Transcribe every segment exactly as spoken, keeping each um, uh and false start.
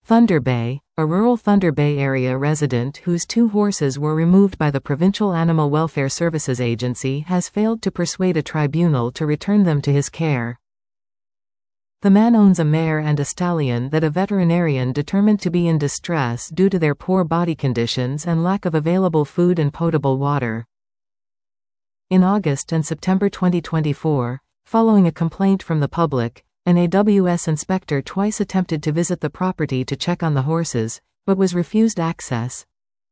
Thunder Bay, a rural Thunder Bay area resident whose two horses were removed by the Provincial Animal Welfare Services Agency, has failed to persuade a tribunal to return them to his care. The man owns a mare and a stallion that a veterinarian determined to be in distress due to their poor body conditions and lack of available food and potable water. In August and September twenty twenty-four, following a complaint from the public, an A W S inspector twice attempted to visit the property to check on the horses, but was refused access.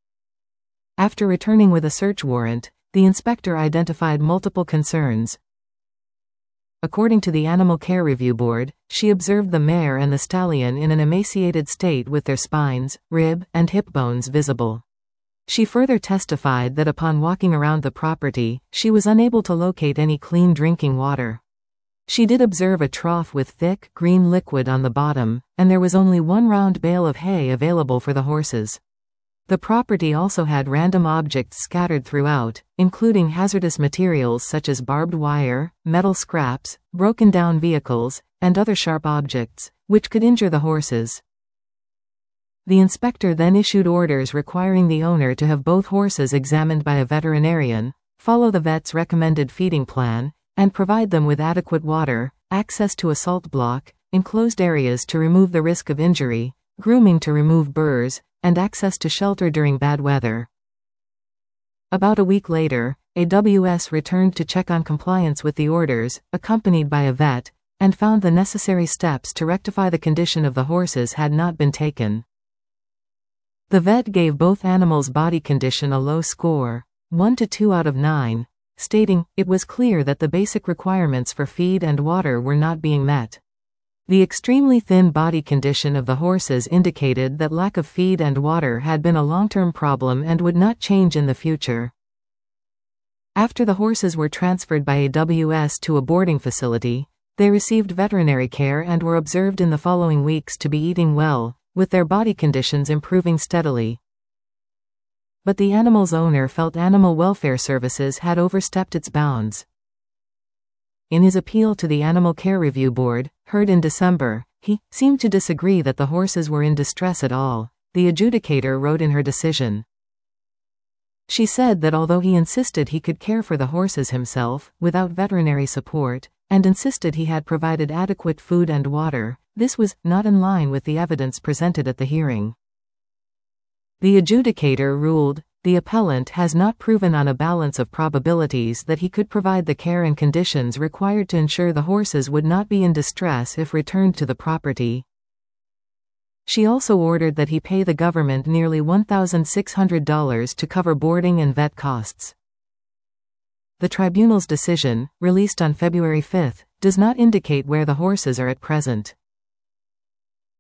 After returning with a search warrant, the inspector identified multiple concerns. According to the Animal Care Review Board, she observed the mare and the stallion in an emaciated state with their spines, rib, and hip bones visible. She further testified that upon walking around the property, she was unable to locate any clean drinking water. She did observe a trough with thick, green liquid on the bottom, and there was only one round bale of hay available for the horses. The property also had random objects scattered throughout, including hazardous materials such as barbed wire, metal scraps, broken down vehicles, and other sharp objects, which could injure the horses. The inspector then issued orders requiring the owner to have both horses examined by a veterinarian, follow the vet's recommended feeding plan, and provide them with adequate water, access to a salt block, enclosed areas to remove the risk of injury, grooming to remove burrs, and access to shelter during bad weather. About a week later, A W S returned to check on compliance with the orders, accompanied by a vet, and found the necessary steps to rectify the condition of the horses had not been taken. The vet gave both animals' body condition a low score, one to two out of nine, stating, it was clear that the basic requirements for feed and water were not being met. The extremely thin body condition of the horses indicated that lack of feed and water had been a long-term problem and would not change in the future. After the horses were transferred by A W S to a boarding facility, they received veterinary care and were observed in the following weeks to be eating well, with their body conditions improving steadily. But the animal's owner felt Animal Welfare Services had overstepped its bounds. In his appeal to the Animal Care Review Board, heard in December, he seemed to disagree that the horses were in distress at all, the adjudicator wrote in her decision. She said that although he insisted he could care for the horses himself, without veterinary support, and insisted he had provided adequate food and water, this was not in line with the evidence presented at the hearing. The adjudicator ruled, the appellant has not proven on a balance of probabilities that he could provide the care and conditions required to ensure the horses would not be in distress if returned to the property. She also ordered that he pay the government nearly one thousand six hundred dollars to cover boarding and vet costs. The tribunal's decision, released on February fifth, does not indicate where the horses are at present.